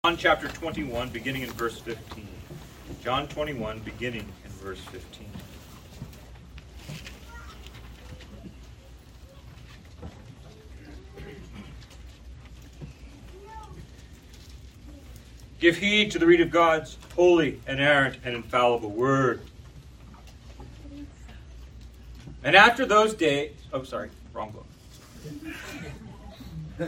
John chapter 21, beginning in verse 15. John 21, beginning in verse 15. Give heed to the read of God's holy, inerrant, and infallible word. And after those days... Oh, sorry. Wrong book.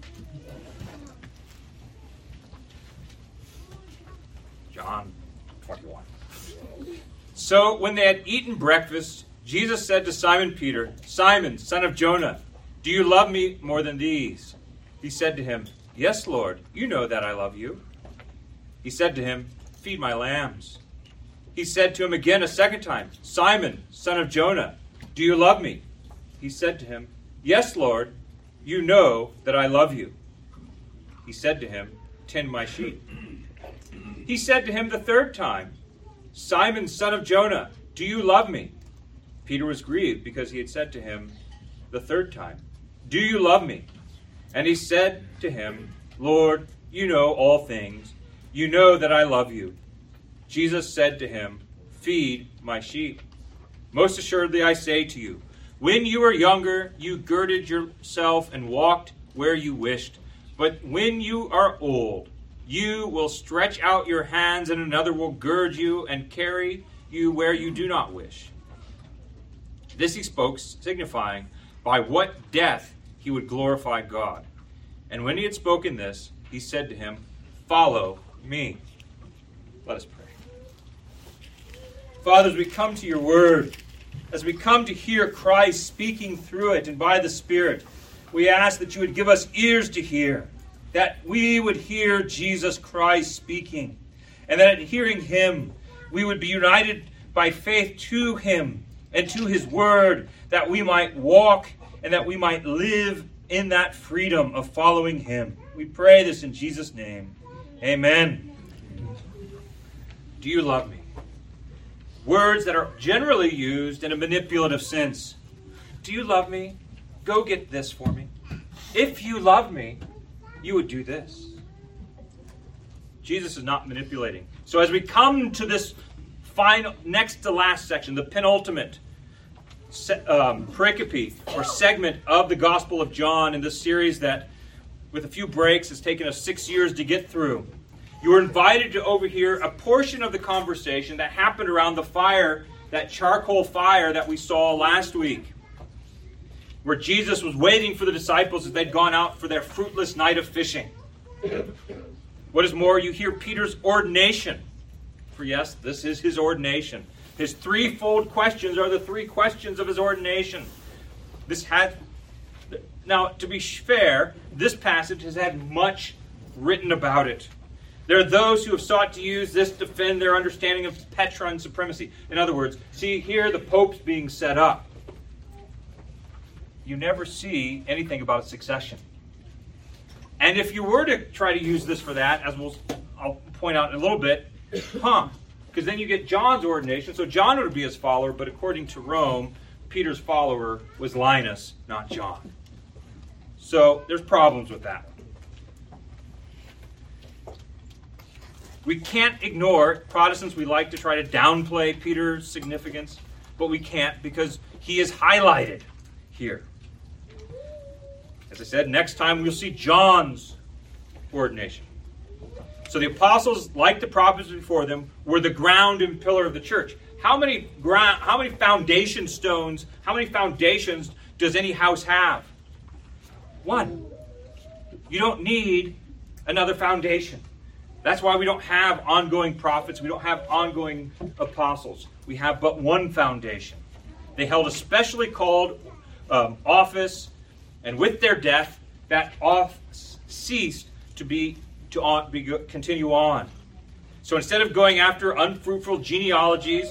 John 21. So when they had eaten breakfast, Jesus said to Simon Peter, "Simon, son of Jonah, do you love me more than these?" He said to him, "Yes, Lord, you know that I love you." He said to him, "Feed my lambs." He said to him again a second time, "Simon, son of Jonah, do you love me?" He said to him, "Yes, Lord, you know that I love you." He said to him, "Tend my sheep." He said to him the third time, "Simon, son of Jonah, do you love me?" Peter was grieved because he had said to him the third time, "Do you love me?" And he said to him, "Lord, you know all things. You know that I love you." Jesus said to him, "Feed my sheep. Most assuredly I say to you, when you were younger, you girded yourself and walked where you wished. But when you are old, you will stretch out your hands, and another will gird you and carry you where you do not wish." This he spoke, signifying by what death he would glorify God. And when he had spoken this, he said to him, "Follow me." Let us pray. Father, as we come to your word, as we come to hear Christ speaking through it and by the Spirit, we ask that you would give us ears to hear, that we would hear Jesus Christ speaking, and that in hearing him, we would be united by faith to him and to his word, that we might walk and that we might live in that freedom of following him. We pray this in Jesus' name. Amen. Do you love me? Words that are generally used in a manipulative sense. Do you love me? Go get this for me. If you love me, you would do this. Jesus is not manipulating. So as we come to this final, next to last section, the penultimate pericope or segment of the Gospel of John in this series that, with a few breaks, has taken us 6 years to get through, you are invited to overhear a portion of the conversation that happened around the fire, that charcoal fire that we saw last week, where Jesus was waiting for the disciples as they'd gone out for their fruitless night of fishing. What is more, you hear Peter's ordination. For yes, this is his ordination. His threefold questions are the three questions of his ordination. Now, to be fair, this passage has had much written about it. There are those who have sought to use this to defend their understanding of Petrine supremacy. In other words, see here the Pope's being set up. You never see anything about succession. And if you were to try to use this for that, as I'll point out in a little bit, because then you get John's ordination. So John would be his follower, but according to Rome, Peter's follower was Linus, not John. So there's problems with that. We can't ignore, Protestants, we like to try to downplay Peter's significance, but we can't because he is highlighted here. As I said, next time we'll see John's ordination. So the apostles, like the prophets before them, were the ground and pillar of the church. How many foundation stones, how many foundations does any house have? One. You don't need another foundation. That's why we don't have ongoing prophets. We don't have ongoing apostles. We have but one foundation. They held a specially called office, and with their death, that office ceased to continue on. So instead of going after unfruitful genealogies,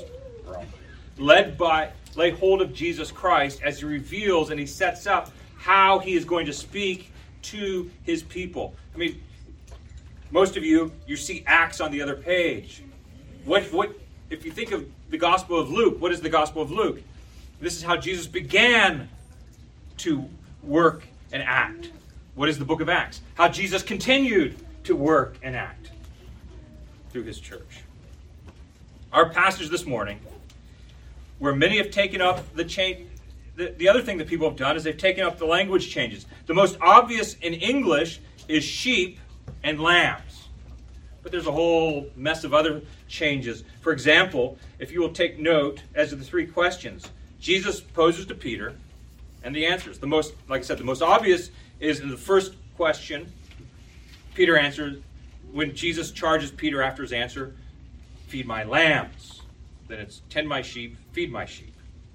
lay hold of Jesus Christ as he reveals and he sets up how he is going to speak to his people. I mean, most of you see Acts on the other page. What if you think of the Gospel of Luke, what is the Gospel of Luke? This is how Jesus began to work and act. What is the book of Acts? How Jesus continued to work and act through his church. Our passage this morning, where many have taken up the change, the other thing that people have done is they've taken up the language changes. The most obvious in English is sheep and lambs. But there's a whole mess of other changes. For example, if you will take note as to the three questions, Jesus poses to Peter and the answers. The most obvious is in the first question. Peter answers, when Jesus charges Peter after his answer, feed my lambs. Then it's tend my sheep, feed my sheep.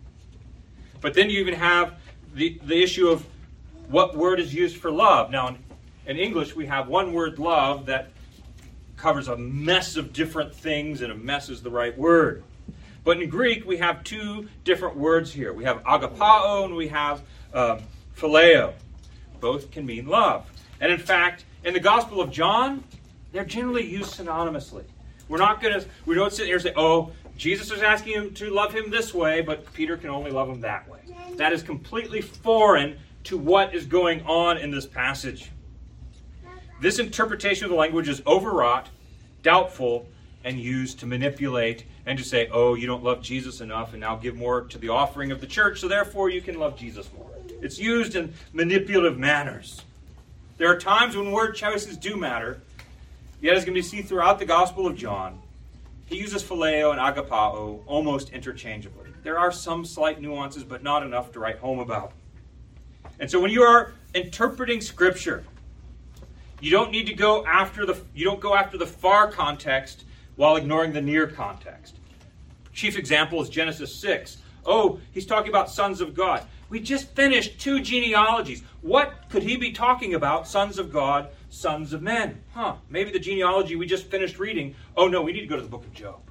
But then you even have the issue of what word is used for love. Now, in English, we have one word, love, that covers a mess of different things, and a mess is the right word. But in Greek, we have two different words here. We have agapao and we have phileo. Both can mean love. And in fact, in the Gospel of John, they're generally used synonymously. We don't sit here and say, oh, Jesus is asking him to love him this way, but Peter can only love him that way. That is completely foreign to what is going on in this passage. This interpretation of the language is overwrought, doubtful, and used to manipulate and to say, oh, you don't love Jesus enough, and now give more to the offering of the church, so therefore you can love Jesus more. It's used in manipulative manners. There are times when word choices do matter, yet as can be seen throughout the Gospel of John, he uses phileo and agapao almost interchangeably. There are some slight nuances, but not enough to write home about. And so when you are interpreting Scripture, you don't go after the far context while ignoring the near context. Chief example is Genesis 6. Oh, he's talking about sons of God. We just finished 2 genealogies. What could he be talking about? Sons of God, sons of men. Maybe the genealogy we just finished reading. Oh no, we need to go to the book of Job.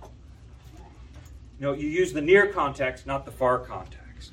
No, you use the near context, not the far context.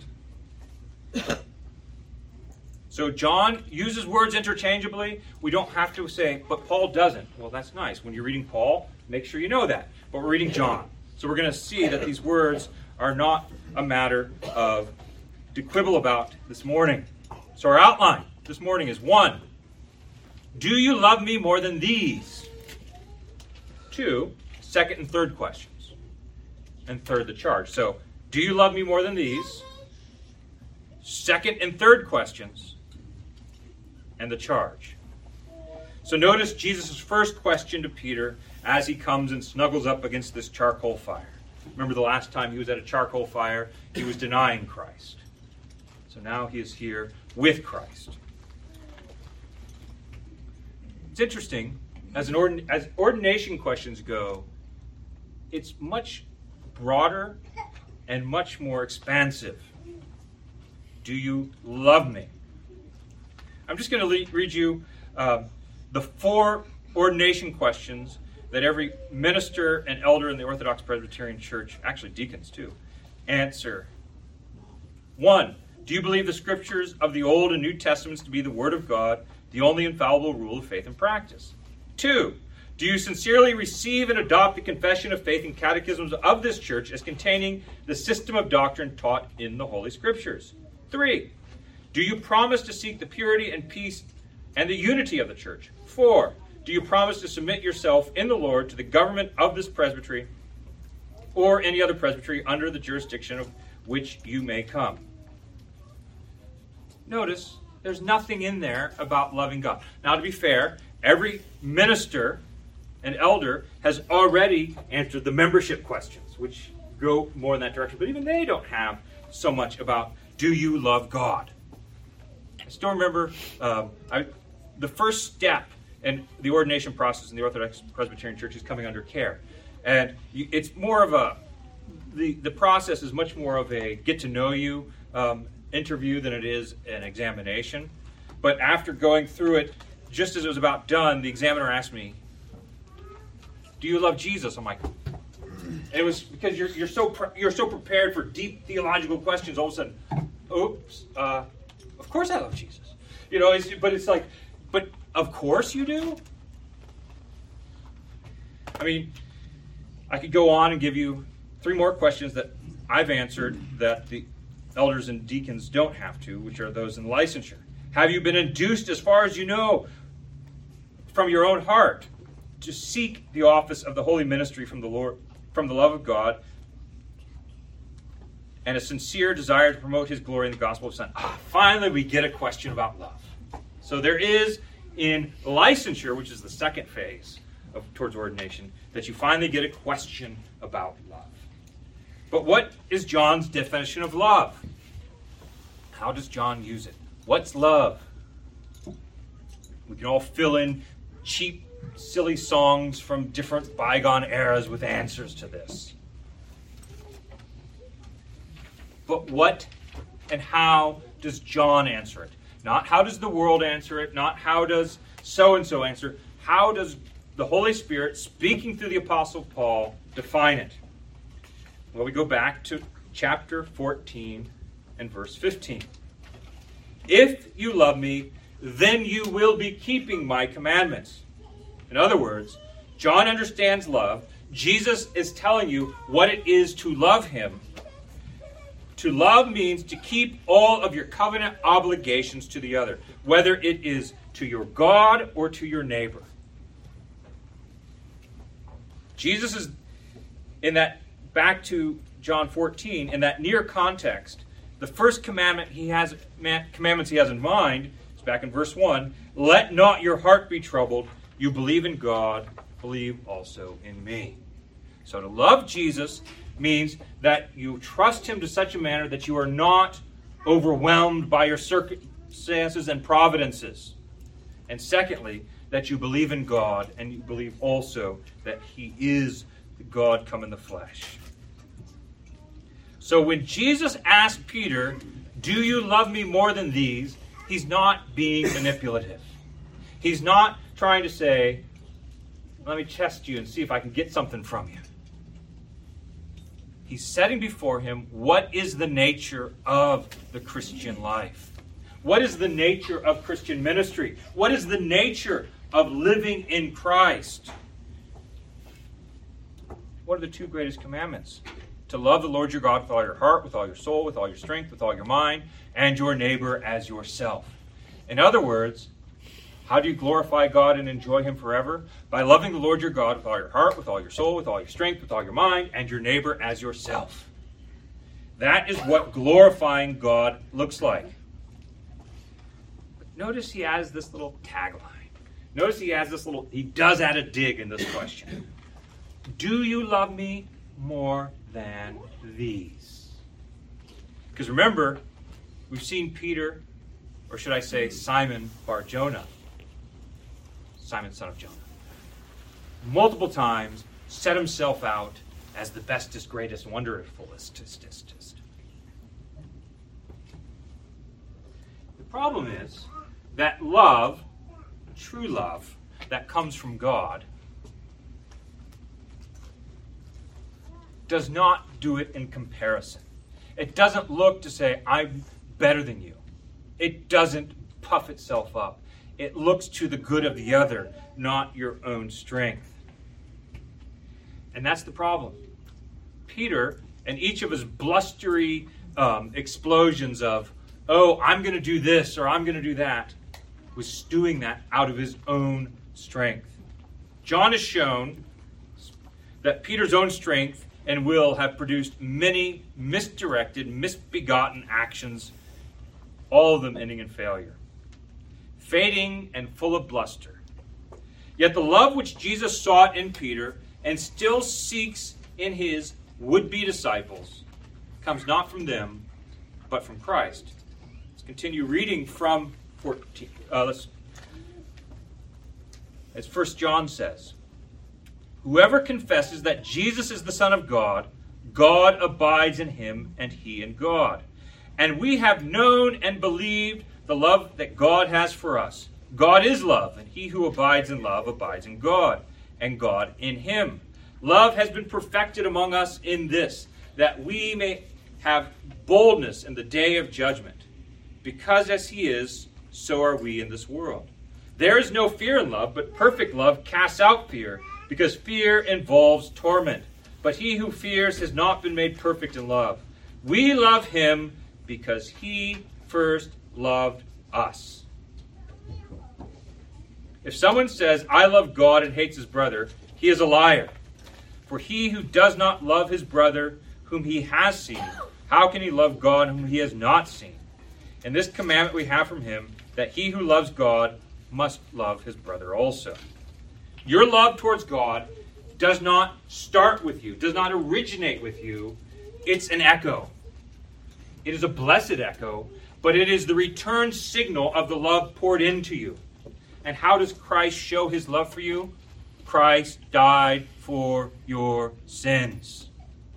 So John uses words interchangeably. We don't have to say, but Paul doesn't. Well, that's nice. When you're reading Paul, make sure you know that. But we're reading John. So we're going to see that these words are not a matter to quibble about this morning. So our outline this morning is 1, do you love me more than these? 2, second and third questions. And third, the charge. So, do you love me more than these? Second and third questions. And the charge. So notice Jesus' first question to Peter as he comes and snuggles up against this charcoal fire. Remember the last time he was at a charcoal fire, he was denying Christ. So now he is here with Christ. It's interesting, as ordination questions go, it's much broader and much more expansive. Do you love me? I'm just going to read you the 4 ordination questions that every minister and elder in the Orthodox Presbyterian Church, actually deacons too, answer. 1, do you believe the scriptures of the Old and New Testaments to be the Word of God, the only infallible rule of faith and practice? 2, do you sincerely receive and adopt the confession of faith and catechisms of this church as containing the system of doctrine taught in the Holy Scriptures? 3, do you promise to seek the purity and peace and the unity of the church? 4, do you promise to submit yourself in the Lord to the government of this presbytery or any other presbytery under the jurisdiction of which you may come? Notice, there's nothing in there about loving God. Now, to be fair, every minister and elder has already answered the membership questions, which go more in that direction. But even they don't have so much about, do you love God? I still remember the first step in the ordination process in the Orthodox Presbyterian Church is coming under care. And it's more of the process is much more of a get-to-know-you interview than it is an examination. But after going through it, just as it was about done, the examiner asked me, do you love Jesus? I'm like, it was because you're so prepared for deep theological questions. All of a sudden, oops, of course I love Jesus. But of course you do? I mean, I could go on and give you 3 more questions that I've answered that the elders and deacons don't have to, which are those in licensure. Have you been induced as far as you know from your own heart to seek the office of the holy ministry from the Lord, from the love of God, and a sincere desire to promote his glory in the gospel of Son. Finally, we get a question about love. So there is in licensure, which is the second phase towards ordination, that you finally get a question about love. But what is John's definition of love? How does John use it? What's love? We can all fill in cheap, silly songs from different bygone eras with answers to this. But what and how does John answer it? Not how does the world answer it, not how does so-and-so answer. How does the Holy Spirit, speaking through the Apostle Paul, define it? Well, we go back to chapter 14 and verse 15. If you love me, then you will be keeping my commandments. In other words, John understands love. Jesus is telling you what it is to love him. To love means to keep all of your covenant obligations to the other, whether it is to your God or to your neighbor. Jesus is, in that, back to John 14, in that near context, the first commandments he has in mind is back in verse 1. Let not your heart be troubled. You believe in God, believe also in me. So to love Jesus means that you trust him to such a manner that you are not overwhelmed by your circumstances and providences. And secondly, that you believe in God and you believe also that he is God come in the flesh. So when Jesus asked Peter, do you love me more than these? He's not being manipulative. He's not trying to say, let me test you and see if I can get something from you. He's setting before him what is the nature of the Christian life. What is the nature of Christian ministry? What is the nature of living in Christ? What are the two greatest commandments? To love the Lord your God with all your heart, with all your soul, with all your strength, with all your mind, and your neighbor as yourself. In other words, how do you glorify God and enjoy him forever? By loving the Lord your God with all your heart, with all your soul, with all your strength, with all your mind, and your neighbor as yourself. That is what glorifying God looks like. But notice he has this little tagline. Notice he does add a dig in this question. Do you love me more than these? Because remember, we've seen Peter, or should I say Simon Bar-Jonah, Simon, son of Jonah, multiple times set himself out as the bestest, greatest, wonderfulest. The problem is that love, true love, that comes from God, does not do it in comparison. It doesn't look to say, I'm better than you. It doesn't puff itself up. It looks to the good of the other, not your own strength. And that's the problem. Peter, and each of his blustery explosions of, oh, I'm going to do this or I'm going to do that, was doing that out of his own strength. John has shown that Peter's own strength and will have produced many misdirected, misbegotten actions, all of them ending in failure, fading and full of bluster. Yet the love which Jesus sought in Peter and still seeks in his would-be disciples comes not from them, but from Christ. Let's continue reading from 14. As 1 John says, whoever confesses that Jesus is the Son of God, God abides in him and he in God. And we have known and believed the love that God has for us. God is love, and he who abides in love abides in God, and God in him. Love has been perfected among us in this, that we may have boldness in the day of judgment. Because as he is, so are we in this world. There is no fear in love, but perfect love casts out fear, because fear involves torment. But he who fears has not been made perfect in love. We love him because he first loved us. If someone says, I love God and hates his brother, he is a liar. For he who does not love his brother whom he has seen, how can he love God whom he has not seen? And this commandment we have from him, that he who loves God must love his brother also. Your love towards God does not start with you, does not originate with you. It's an echo. It is a blessed echo, but it is the return signal of the love poured into you. And how does Christ show his love for you? Christ died for your sins.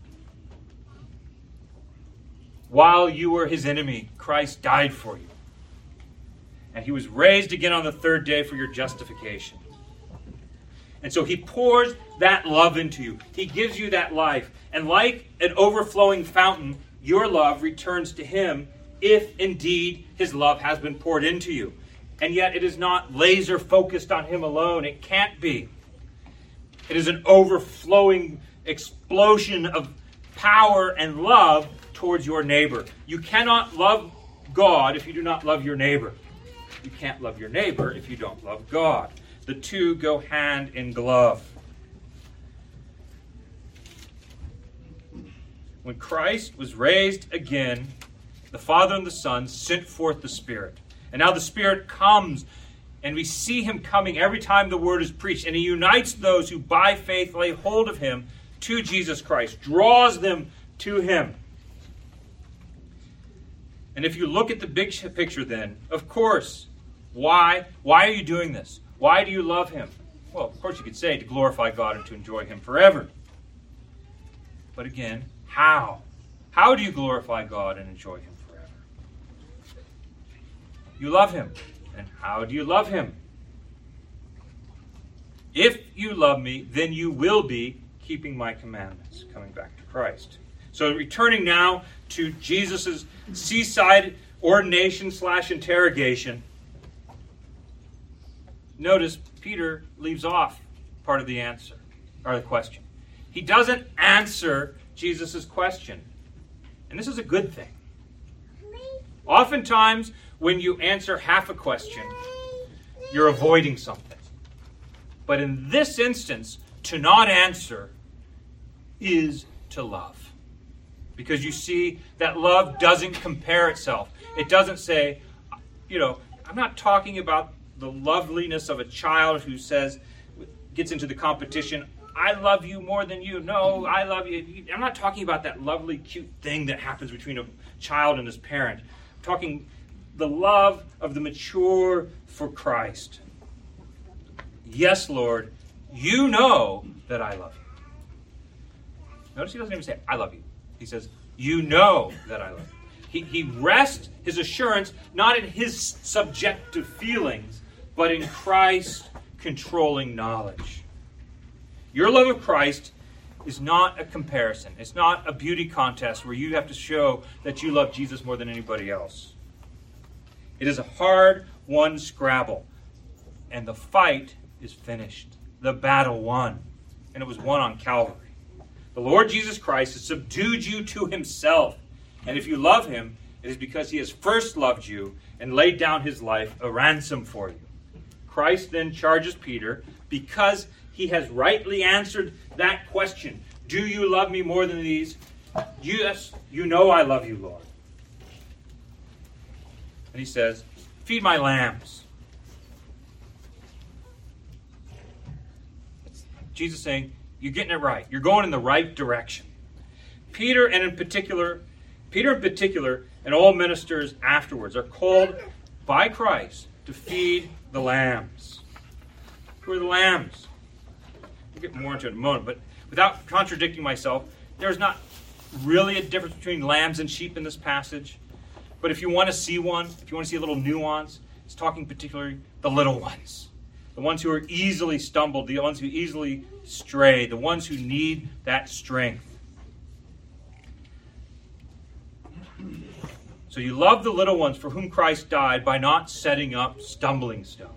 While you were his enemy, Christ died for you. And he was raised again on the third day for your justification. And so he pours that love into you. He gives you that life. And like an overflowing fountain, your love returns to him if indeed his love has been poured into you. And yet it is not laser focused on him alone. It can't be. It is an overflowing explosion of power and love towards your neighbor. You cannot love God if you do not love your neighbor. You can't love your neighbor if you don't love God. The two go hand in glove. When Christ was raised again, the Father and the Son sent forth the Spirit. And now the Spirit comes, and we see him coming every time the word is preached. And he unites those who by faith lay hold of him to Jesus Christ, draws them to him. And if you look at the big picture then, of course, why are you doing this? Why do you love him? Well, of course you could say to glorify God and to enjoy him forever. But again, how? How do you glorify God and enjoy him forever? You love him. And how do you love him? If you love me, then you will be keeping my commandments. Coming back to Christ. So returning now to Jesus' seaside ordination / interrogation. Notice Peter leaves off part of the answer, or the question. He doesn't answer Jesus' question. And this is a good thing. Oftentimes, when you answer half a question, you're avoiding something. But in this instance, to not answer is to love. Because you see that love doesn't compare itself. It doesn't say, I'm not talking about the loveliness of a child who gets into the competition, I love you more than you. No, I love you. I'm not talking about that lovely, cute thing that happens between a child and his parent. I'm talking the love of the mature for Christ. Yes, Lord, you know that I love you. Notice he doesn't even say, I love you. He says, you know that I love you. He rests his assurance not in his subjective feelings, but in Christ's controlling knowledge. Your love of Christ is not a comparison. It's not a beauty contest where you have to show that you love Jesus more than anybody else. It is a hard-won scrabble, and the fight is finished. The battle won, and it was won on Calvary. The Lord Jesus Christ has subdued you to himself, and if you love him, it is because he has first loved you and laid down his life a ransom for you. Christ then charges Peter, because he has rightly answered that question, do you love me more than these? Yes, you know I love you, Lord. And he says, feed my lambs. It's Jesus saying, you're getting it right. You're going in the right direction. Peter in particular, and all ministers afterwards are called by Christ to feed the lambs. Who are the lambs? We'll get more into it in a moment, but without contradicting myself, there's not really a difference between lambs and sheep in this passage. But if you want to see if you want to see a little nuance, it's talking particularly the little ones. The ones who are easily stumbled, the ones who easily stray, the ones who need that strength. So you love the little ones for whom Christ died by not setting up stumbling stones.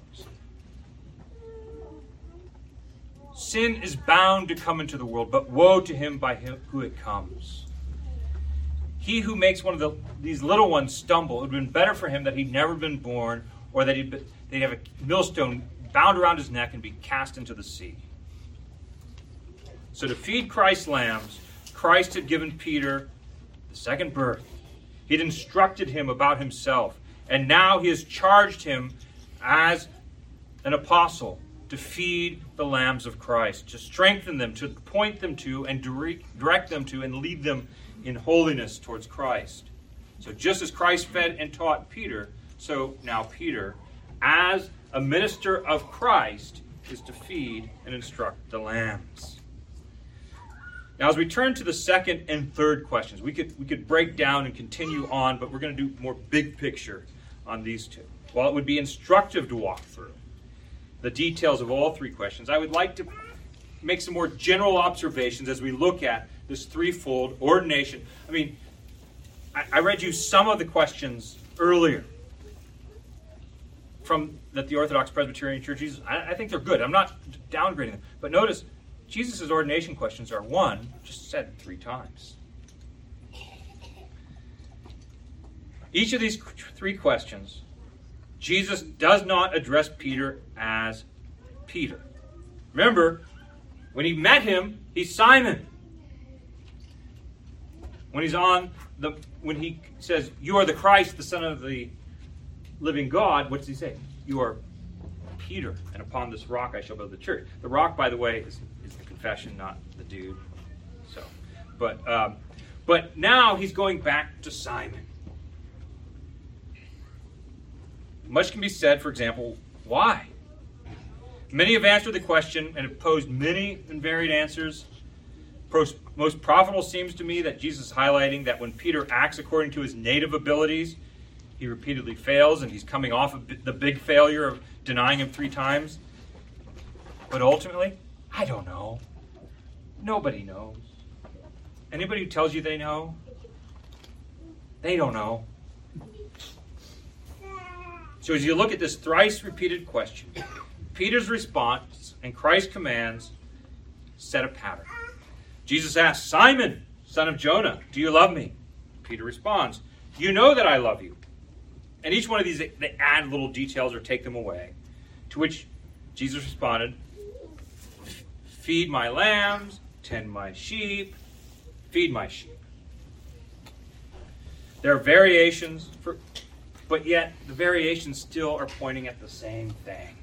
Sin is bound to come into the world, but woe to him by who it comes. He who makes one of these little ones stumble, it would have been better for him that he'd never been born, or that they'd have a millstone bound around his neck and be cast into the sea. So to feed Christ's lambs, Christ had given Peter the second birth. He'd instructed him about himself, and now he has charged him as an apostle to feed the lambs of Christ, to strengthen them, to point them to, and direct them to, and lead them in holiness towards Christ. So just as Christ fed and taught Peter, so now Peter, as a minister of Christ, is to feed and instruct the lambs. Now, as we turn to the second and third questions, we could break down and continue on, but we're going to do more big picture on these two. While it would be instructive to walk through the details of all three questions, I would like to make some more general observations as we look at this threefold ordination. I mean, I read you some of the questions earlier that the Orthodox Presbyterian Church uses. I think they're good. I'm not downgrading them. But notice, Jesus' ordination questions are one, just said 3 times. Each of these 3 questions, Jesus does not address Peter as Peter. Remember, when he met him, he's Simon. When he says, "You are the Christ, the Son of the living God," what does he say? "You are Peter, and upon this rock I shall build the church." The rock, by the way, is the confession, not the dude. So, but now he's going back to Simon. Much can be said, for example, why? Many have answered the question and have posed many and varied answers. Most profitable seems to me that Jesus is highlighting that when Peter acts according to his native abilities, he repeatedly fails, and he's coming off of the big failure of denying him 3 times. But ultimately, I don't know. Nobody knows. Anybody who tells you they know, they don't know. So as you look at this thrice repeated question, Peter's response and Christ's commands set a pattern. Jesus asks, "Simon, son of Jonah, do you love me?" Peter responds, "You know that I love you." And each one of these, they add little details or take them away. To which Jesus responded, "Feed my lambs, tend my sheep, feed my sheep." There are variations, but yet the variations still are pointing at the same thing.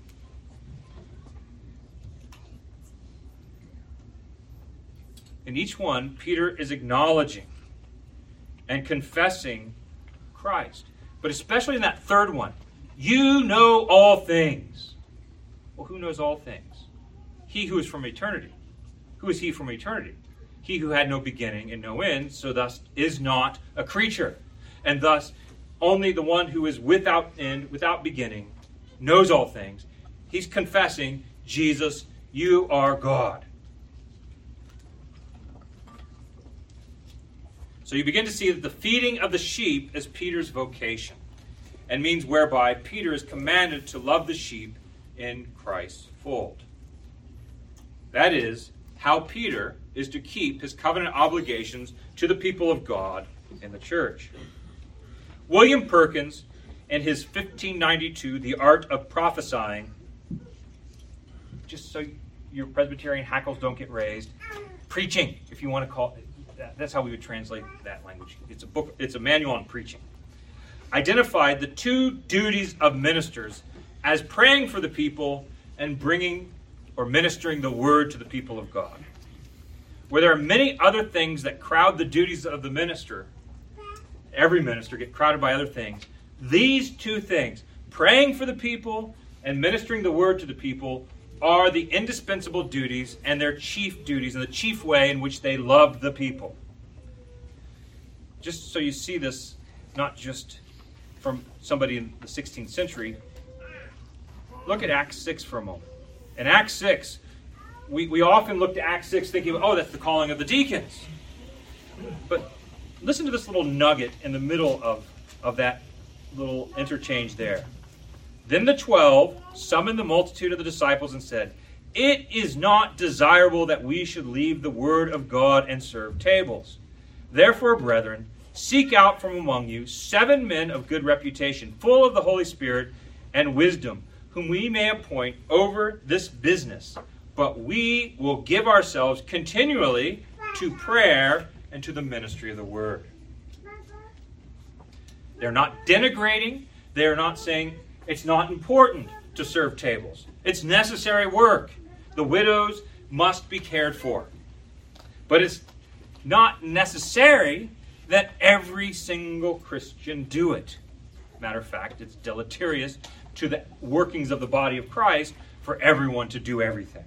In each one, Peter is acknowledging and confessing Christ. But especially in that third one, "You know all things." Well, who knows all things? He who is from eternity. Who is he from eternity? He who had no beginning and no end, so thus is not a creature. And thus, only the one who is without end, without beginning, knows all things. He's confessing, "Jesus, you are God." So you begin to see that the feeding of the sheep is Peter's vocation, and means whereby Peter is commanded to love the sheep in Christ's fold. That is how Peter is to keep his covenant obligations to the people of God in the church. William Perkins, in his 1592, The Art of Prophesying, just so your Presbyterian hackles don't get raised, preaching, if you want to call it. That's how we would translate that language. It's a book. It's a manual on preaching. Identified the 2 duties of ministers as praying for the people and bringing or ministering the word to the people of God. Where there are many other things that crowd the duties of the minister, every minister get crowded by other things. These 2 things, praying for the people and ministering the word to the people, are the indispensable duties and their chief duties and the chief way in which they love the people. Just so you see this, not just from somebody in the 16th century, look at Acts 6 for a moment. In Acts 6, we often look to Acts 6 thinking, oh, that's the calling of the deacons. But listen to this little nugget in the middle of that little interchange there. Then the 12 summoned the multitude of the disciples and said, "It is not desirable that we should leave the word of God and serve tables. Therefore, brethren, seek out from among you 7 men of good reputation, full of the Holy Spirit and wisdom, whom we may appoint over this business, but we will give ourselves continually to prayer and to the ministry of the word. They're not denigrating. They're not saying it's not important to serve tables. It's necessary work. The widows must be cared for. But it's not necessary that every single Christian do it. Matter of fact, it's deleterious to the workings of the body of Christ for everyone to do everything.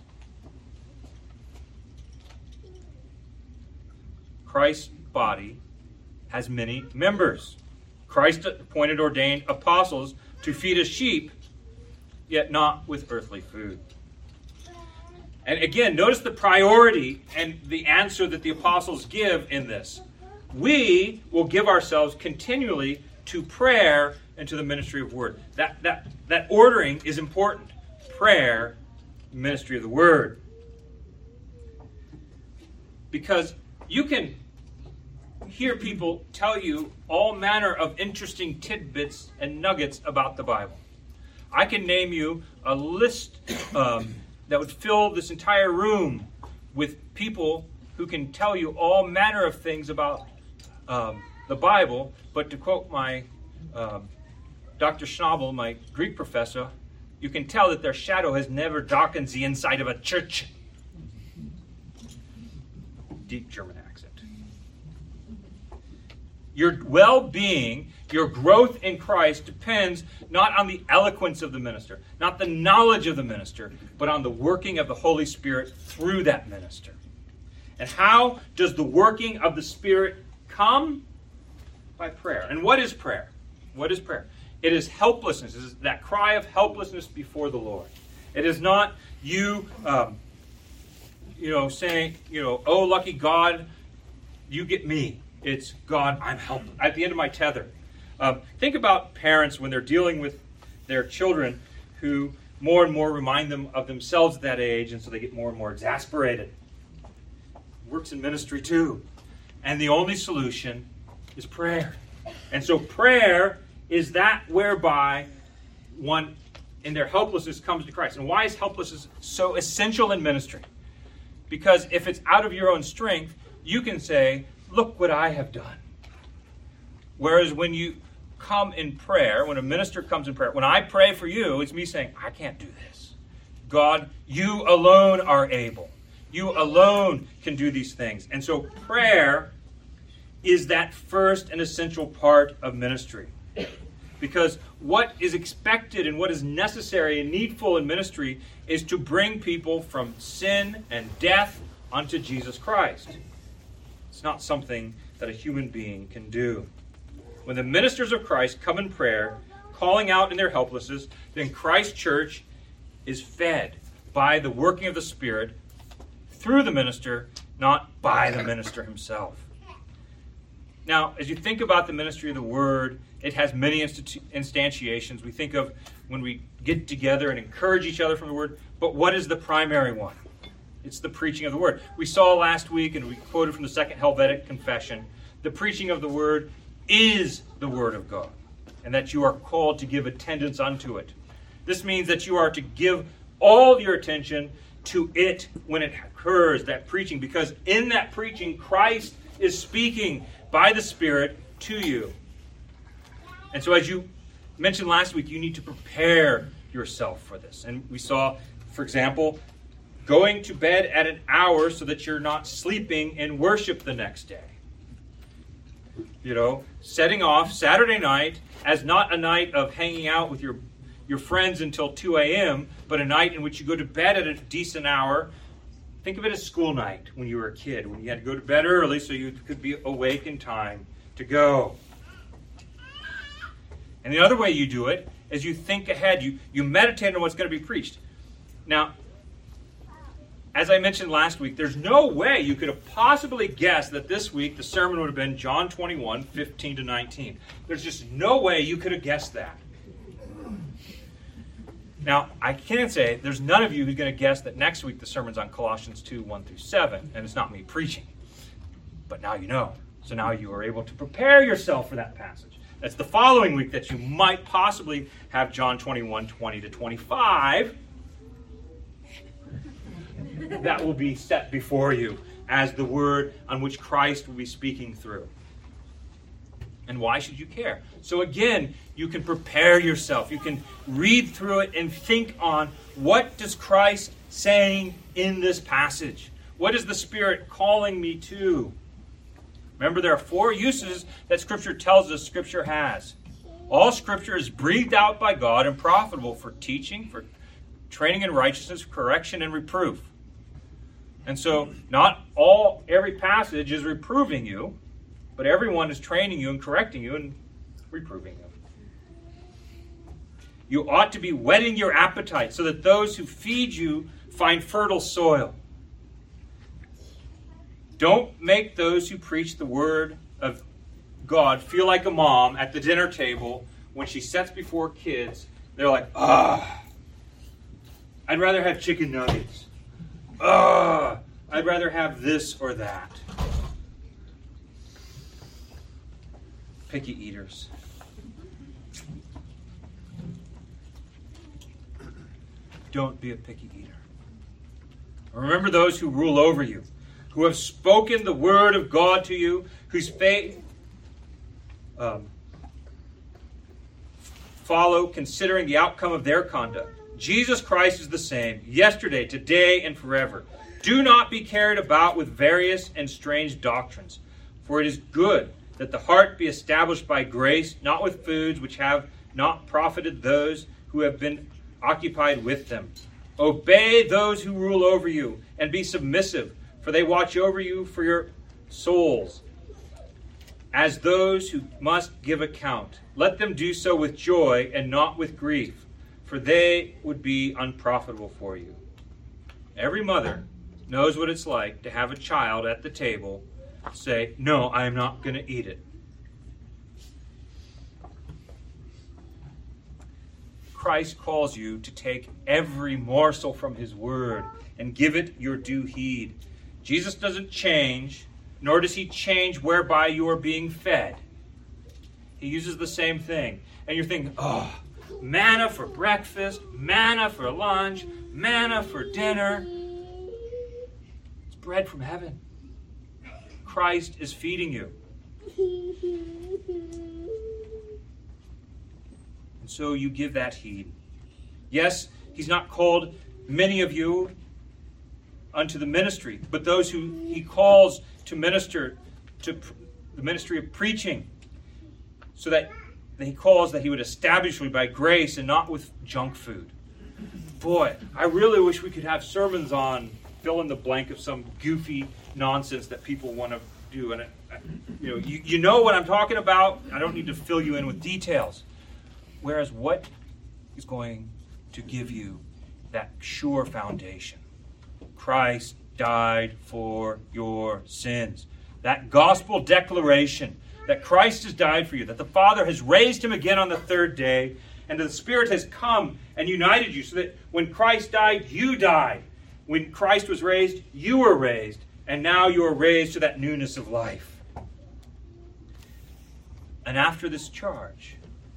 Christ's body has many members. Christ appointed ordained apostles to feed his sheep, yet not with earthly food. And again, notice the priority and the answer that the apostles give in this. We will give ourselves continually to prayer and to the ministry of word. That ordering is important. Prayer, ministry of the word. Because you can hear people tell you all manner of interesting tidbits and nuggets about the Bible. I can name you a list that would fill this entire room with people who can tell you all manner of things about the Bible, but to quote my Dr. Schnabel, my Greek professor, you can tell that their shadow has never darkened the inside of a church. Deep German accent. Your well-being, your growth in Christ depends not on the eloquence of the minister, not the knowledge of the minister, but on the working of the Holy Spirit through that minister. And how does the working of the Spirit come? By prayer. And what is prayer? What is prayer? It is helplessness. It is that cry of helplessness before the Lord. It is not you, saying, oh, lucky God, you get me. It's, God, I'm helpless. At the end of my tether. Think about parents when they're dealing with their children who more and more remind them of themselves at that age, and so they get more and more exasperated. It works in ministry too. And the only solution is prayer. And so prayer is that whereby one, in their helplessness, comes to Christ. And why is helplessness so essential in ministry? Because if it's out of your own strength, you can say, look what I have done. Whereas when you come in prayer, when a minister comes in prayer, when I pray for you, it's me saying, I can't do this. God, you alone are able. You alone can do these things. And so prayer is that first and essential part of ministry. Because what is expected and what is necessary and needful in ministry is to bring people from sin and death unto Jesus Christ. It's not something that a human being can do. When the ministers of Christ come in prayer, calling out in their helplessness, then Christ's church is fed by the working of the Spirit through the minister, not by the minister himself. Now, as you think about the ministry of the Word, it has many instantiations. We think of when we get together and encourage each other from the Word, but what is the primary one? It's the preaching of the Word. We saw last week, and we quoted from the Second Helvetic Confession, the preaching of the Word is the Word of God, and that you are called to give attendance unto it. This means that you are to give all your attention to it when it occurs, that preaching, because in that preaching, Christ is speaking by the Spirit to you. And so as you mentioned last week, you need to prepare yourself for this. And we saw, for example, going to bed at an hour so that you're not sleeping in worship the next day. Setting off Saturday night as not a night of hanging out with your friends until 2 a.m., but a night in which you go to bed at a decent hour. Think of it as school night when you were a kid, when you had to go to bed early so you could be awake in time to go. And the other way you do it is you think ahead. You meditate on what's going to be preached. Now, as I mentioned last week, there's no way you could have possibly guessed that this week the sermon would have been John 21, 15 to 19. There's just no way you could have guessed that. Now, I can't say there's none of you who's going to guess that next week the sermon's on Colossians 2, 1 through 7, and it's not me preaching. But now you know. So now you are able to prepare yourself for that passage. It's the following week that you might possibly have John 21:20-25. That will be set before you as the word on which Christ will be speaking through. And why should you care? So again, you can prepare yourself. You can read through it and think on, what does Christ saying in this passage? What is the Spirit calling me to? Remember, there are 4 uses that Scripture tells us Scripture has. All Scripture is breathed out by God and profitable for teaching, for training in righteousness, correction, and reproof. And so, every passage is reproving you, but everyone is training you and correcting you and reproving you. You ought to be whetting your appetite so that those who feed you find fertile soil. Don't make those who preach the word of God feel like a mom at the dinner table when she sets before kids. They're like, I'd rather have chicken nuggets. I'd rather have this or that. Picky eaters. Don't be a picky eater. Remember those who rule over you, who have spoken the word of God to you, whose faith follow, considering the outcome of their conduct. Jesus Christ is the same, yesterday, today, and forever. Do not be carried about with various and strange doctrines, for it is good that the heart be established by grace, not with foods which have not profited those who have been occupied with them. Obey those who rule over you, and be submissive, for they watch over you for your souls, as those who must give account. Let them do so with joy and not with grief, for they would be unprofitable for you. Every mother knows what it's like to have a child at the table say, "No, I am not going to eat it." Christ calls you to take every morsel from his word and give it your due heed. Jesus doesn't change, nor does he change whereby you are being fed. He uses the same thing. And you're thinking, manna for breakfast, manna for lunch, manna for dinner. It's bread from heaven. Christ is feeding you. And so you give that heed. Yes, he's not called many of you unto the ministry, but those who he calls to minister to the ministry of preaching, so that he calls that he would establish you by grace and not with junk food. Boy, I really wish we could have sermons on fill in the blank of some goofy nonsense that people want to do. And you know what I'm talking about. I don't need to fill you in with details. Whereas what is going to give you that sure foundation? Christ died for your sins. That gospel declaration that Christ has died for you, that the Father has raised him again on the third day, and the Spirit has come and united you so that when Christ died, you died. When Christ was raised, you were raised, and now you are raised to that newness of life. And after this charge,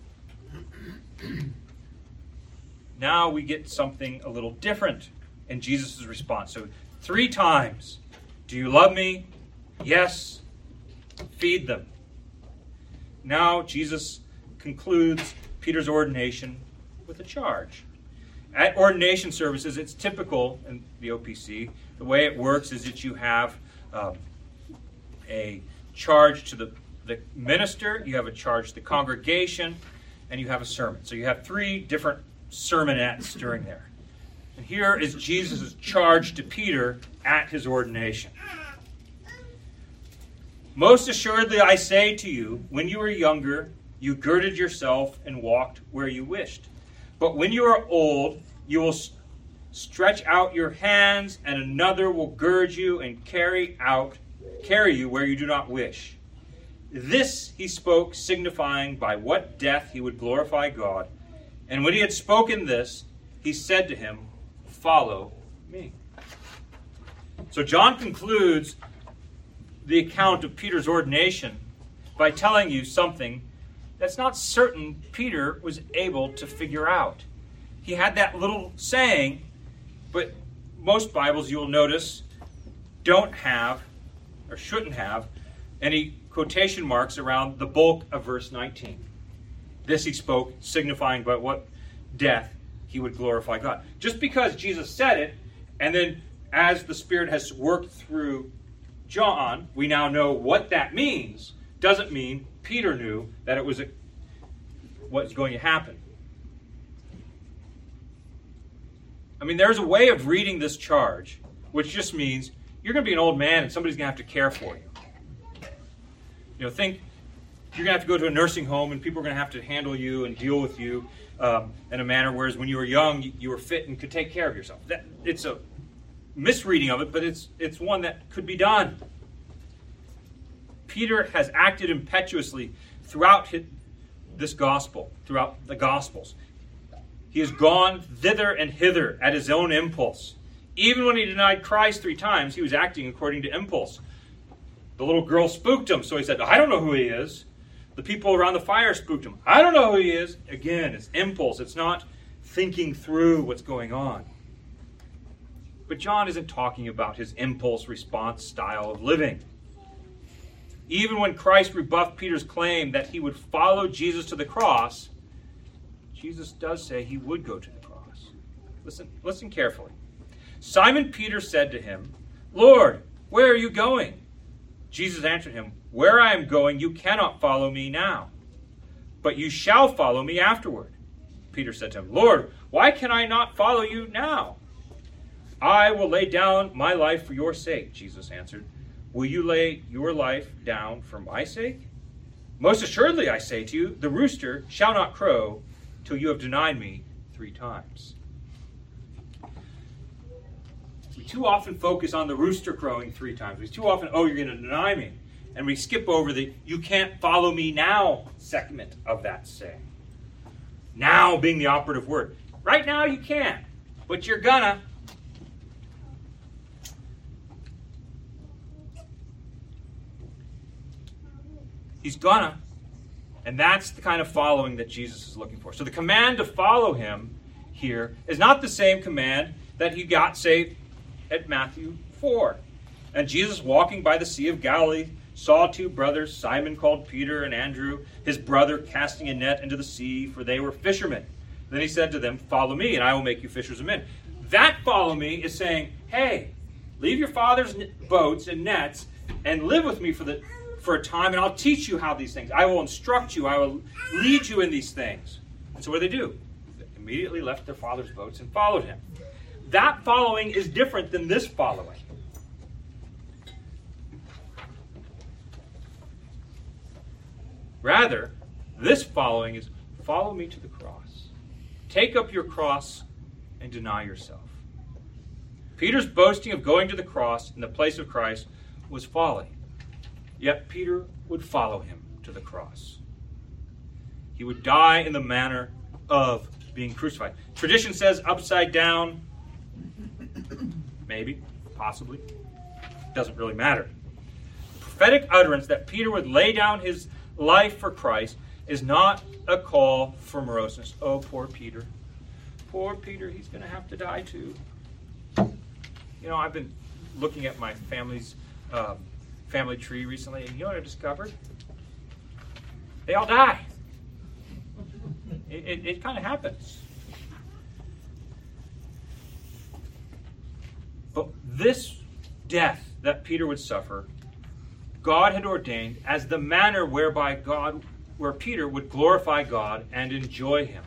now we get something a little different in Jesus' response. So 3 times, do you love me? Yes. Feed them. Now Jesus concludes Peter's ordination with a charge. At ordination services, it's typical in the OPC. The way it works is that you have a charge to the minister, you have a charge to the congregation, and you have a sermon. So you have 3 different sermonettes during there. And here is Jesus' charge to Peter at his ordination. Most assuredly I say to you, when you were younger, you girded yourself and walked where you wished. But when you are old, you will stretch out your hands, and another will gird you and carry you where you do not wish. This he spoke, signifying by what death he would glorify God. And when he had spoken this, he said to him, "Follow me." So John concludes the account of Peter's ordination by telling you something that's not certain Peter was able to figure out. He had that little saying, but most Bibles, you'll notice, don't have, or shouldn't have, any quotation marks around the bulk of verse 19. This he spoke, signifying by what death he would glorify God. Just because Jesus said it, and then as the Spirit has worked through John, we now know what that means, doesn't mean Peter knew that it was what's going to happen. I mean, there's a way of reading this charge, which just means you're going to be an old man and somebody's going to have to care for you. You know, think you're going to have to go to a nursing home and people are going to have to handle you and deal with you in a manner, whereas when you were young, you were fit and could take care of yourself. It's a misreading of it, but it's one that could be done. Peter has acted impetuously throughout this gospel, throughout the Gospels. He has gone thither and hither at his own impulse. Even when he denied Christ 3 times, he was acting according to impulse. The little girl spooked him, so he said, I don't know who he is. The people around the fire spooked him. I don't know who he is. Again, it's impulse. It's not thinking through what's going on. But John isn't talking about his impulse response style of living. Even when Christ rebuffed Peter's claim that he would follow Jesus to the cross, Jesus does say he would go to the cross. Listen carefully. Simon Peter said to him, Lord, where are you going? Jesus answered him, Where I am going, you cannot follow me now, but you shall follow me afterward. Peter said to him, Lord, why can I not follow you now? I will lay down my life for your sake, Jesus answered. Will you lay your life down for my sake? Most assuredly, I say to you, the rooster shall not crow till you have denied me 3 times. We too often focus on the rooster crowing 3 times. We too often, you're going to deny me. And we skip over the you can't follow me now segment of that saying. Now being the operative word. Right now you can't, but you're gonna. He's gonna. And that's the kind of following that Jesus is looking for. So the command to follow him here is not the same command that he got, say, at Matthew 4. And Jesus, walking by the Sea of Galilee, saw 2 brothers, Simon called Peter and Andrew, his brother, casting a net into the sea, for they were fishermen. Then he said to them, Follow me, and I will make you fishers of men. That follow me is saying, hey, leave your father's boats and nets and live with me for a time, and I'll teach you how these things. I will instruct you. I will lead you in these things. And so what do? They immediately left their father's boats and followed him. That following is different than this following. Rather, this following is follow me to the cross. Take up your cross and deny yourself. Peter's boasting of going to the cross in the place of Christ was folly. Yet Peter would follow him to the cross. He would die in the manner of being crucified. Tradition says upside down. Maybe, possibly. Doesn't really matter. The prophetic utterance that Peter would lay down his life for Christ is not a call for moroseness. Oh, poor Peter. Poor Peter, he's going to have to die too. You know, I've been looking at my family's family tree recently, and you know what I discovered? They all die. It kind of happens. But this death that Peter would suffer, God had ordained as the manner where Peter would glorify God and enjoy him.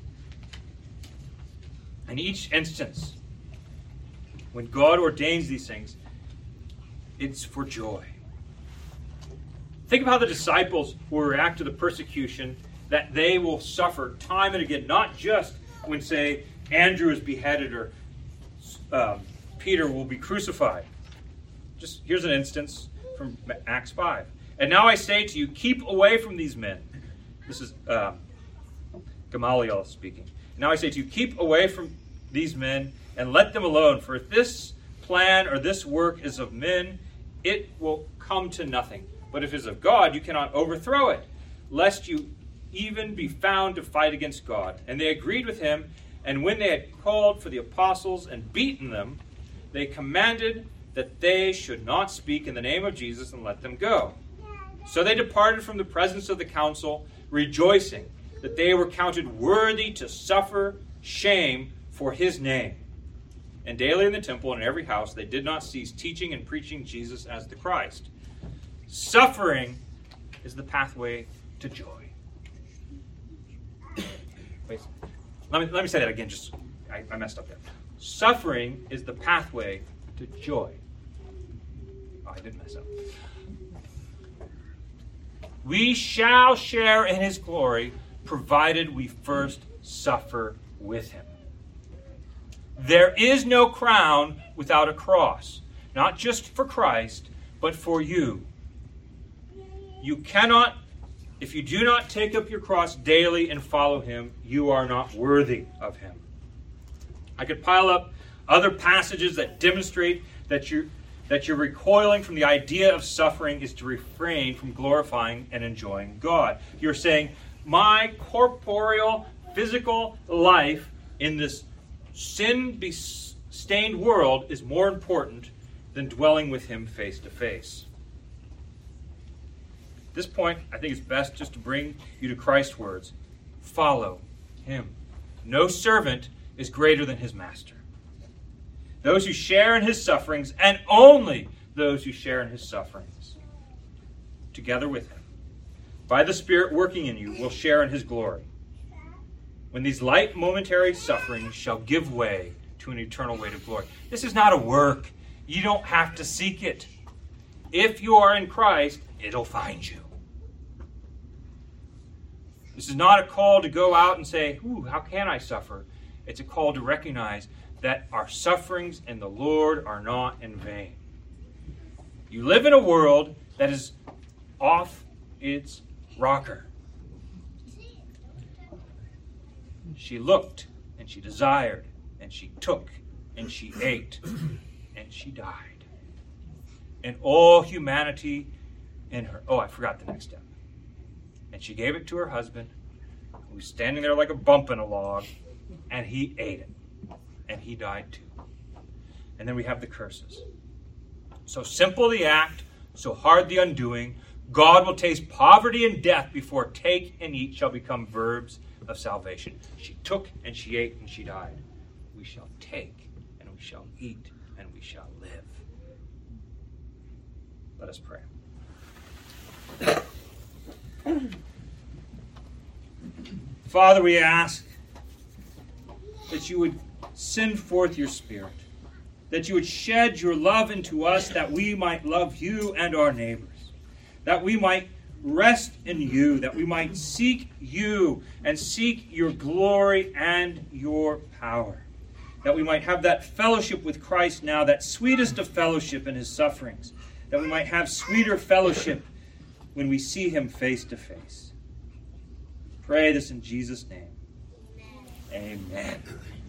In each instance, when God ordains these things, it's for joy. Think of how the disciples will react to the persecution that they will suffer time and again, not just when, say, Andrew is beheaded or Peter will be crucified. Just here's an instance from Acts 5. And now I say to you, keep away from these men. This is Gamaliel speaking. Now I say to you, keep away from these men and let them alone. For if this plan or this work is of men, it will come to nothing. But if it is of God, you cannot overthrow it, lest you even be found to fight against God. And they agreed with him, and when they had called for the apostles and beaten them, they commanded that they should not speak in the name of Jesus and let them go. So they departed from the presence of the council, rejoicing that they were counted worthy to suffer shame for his name. And daily in the temple and in every house they did not cease teaching and preaching Jesus as the Christ. Suffering is the pathway to joy. Wait, let me say that again. I messed up there. Suffering is the pathway to joy. Oh, I did mess up. We shall share in his glory, provided we first suffer with him. There is no crown without a cross, not just for Christ, but for you. You cannot, if you do not take up your cross daily and follow him, you are not worthy of him. I could pile up other passages that demonstrate that you're recoiling from the idea of suffering is to refrain from glorifying and enjoying God. You're saying, my corporeal, physical life in this sin-stained world is more important than dwelling with him face to face. At this point, I think it's best just to bring you to Christ's words. Follow him. No servant is greater than his master. Those who share in his sufferings, and only those who share in his sufferings, together with him, by the Spirit working in you, will share in his glory. When these light momentary sufferings shall give way to an eternal weight of glory. This is not a work. You don't have to seek it. If you are in Christ, it'll find you. This is not a call to go out and say, ooh, how can I suffer? It's a call to recognize that our sufferings in the Lord are not in vain. You live in a world that is off its rocker. She looked, and she desired, and she took, and she ate, and she died. And all humanity in her. Oh, I forgot the next step. And she gave it to her husband, who was standing there like a bump in a log, and he ate it. And he died too. And then we have the curses. So simple the act, so hard the undoing. God will taste poverty and death before take and eat shall become verbs of salvation. She took and she ate and she died. We shall take and we shall eat and we shall live. Let us pray. Father, we ask that you would send forth your Spirit, that you would shed your love into us, that we might love you and our neighbors, that we might rest in you, that we might seek you and seek your glory and your power, that we might have that fellowship with Christ now, that sweetest of fellowship in his sufferings, that we might have sweeter fellowship when we see him face to face. Pray this in Jesus' name. Amen.